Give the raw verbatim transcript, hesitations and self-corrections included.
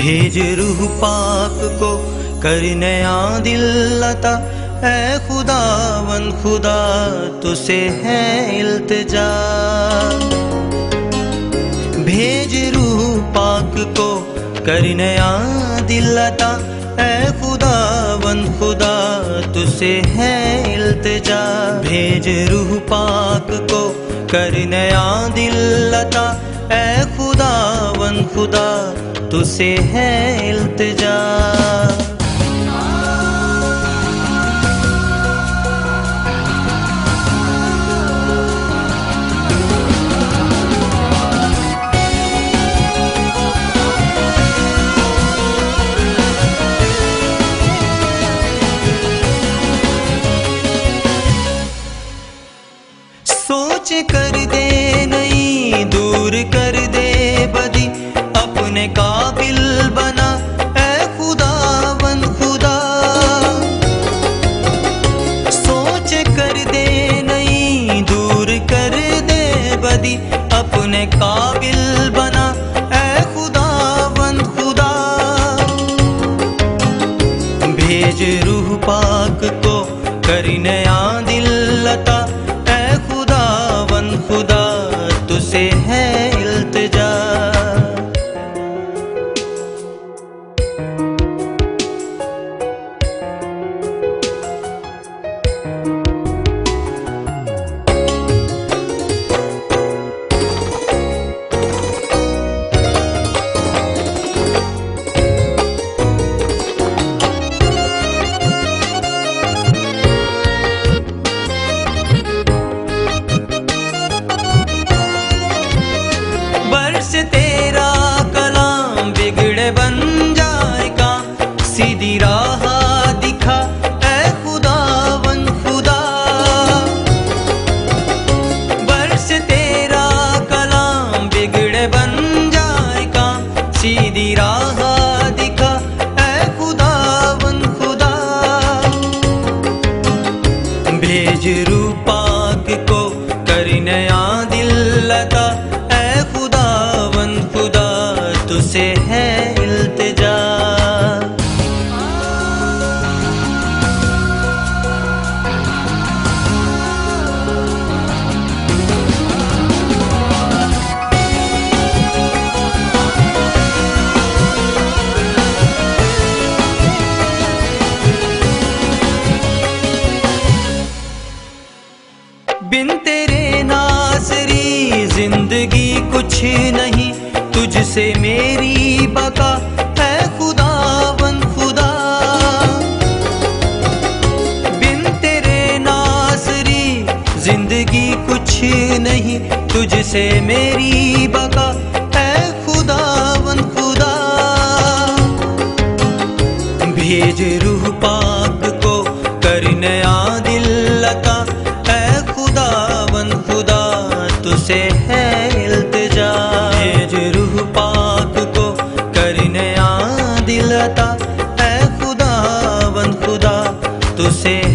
भेज रूह पाक को कर नया दिल अता। ऐ खुदावंद खुदा तुझसे है इल्तिजा। भेज रूह पाक को कर नया दिल अता। ऐ खुदावंद खुदा तुझसे है इल्तिजा। भेज रूह पाक को कर नया दिल अता। ऐ खुदावंद खुदा तुझसे है इल्तिजा। सोच कर दे नहीं दूर कर दे बदी। अपने काबिल बना ऐ खुदावंद खुदा। सोच कर दे नहीं दूर कर दे बदी। अपने काबिल बना ऐ खुदावंद खुदा। भेज रूह पाक को कर नया दिल अता। खुदा तुझसे है इल्तिजा। से तेरा कलाम बिगड़े बन जाएगा। सीधी राह दिखा ऐ खुदावंद खुदा। बरस तेरा कलाम बिगड़े बन जाएगा। सीधी राह दिखा ऐ खुदावंद खुदा। भेज रूह पाक को कर नया दिल अता। तुझसे है इल्तिजा। बिन तेरे नासरी जिंदगी कुछ नहीं। तुझसे मेरी बका है खुदावंद खुदा। बिन तेरे नासरी जिंदगी कुछ नहीं। तुझसे मेरी बका है खुदावंद खुदा। भेज रूह पाक को कर नया दिल अता। ऐ खुदावंद खुदा तुझसे है इल्तिजा। भेज रूह पाक को कर नया दिल अता। ऐ खुदावंद खुदा तुझसे